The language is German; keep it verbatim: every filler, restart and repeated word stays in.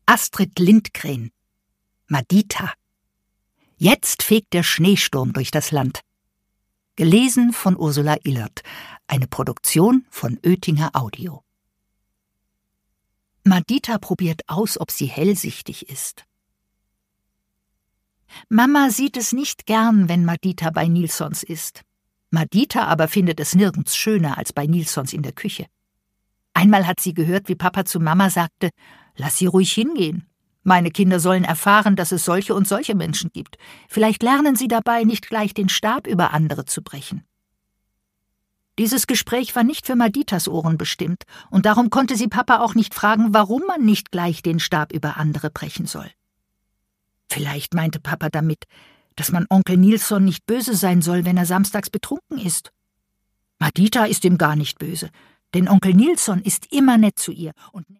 Astrid Lindgren. Madita. Jetzt fegt der Schneesturm durch das Land. Gelesen von Ursula Illert. Eine Produktion von Oetinger Audio. Madita probiert aus, ob sie hellsichtig ist. Mama sieht es nicht gern, wenn Madita bei Nilssons ist. Madita aber findet es nirgends schöner als bei Nilssons in der Küche. Einmal hat sie gehört, wie Papa zu Mama sagte: »Lass sie ruhig hingehen. Meine Kinder sollen erfahren, dass es solche und solche Menschen gibt. Vielleicht lernen sie dabei, nicht gleich den Stab über andere zu brechen.« Dieses Gespräch war nicht für Maditas Ohren bestimmt, und darum konnte sie Papa auch nicht fragen, warum man nicht gleich den Stab über andere brechen soll. Vielleicht meinte Papa damit, dass man Onkel Nilsson nicht böse sein soll, wenn er samstags betrunken ist. Madita ist ihm gar nicht böse, denn Onkel Nilsson ist immer nett zu ihr und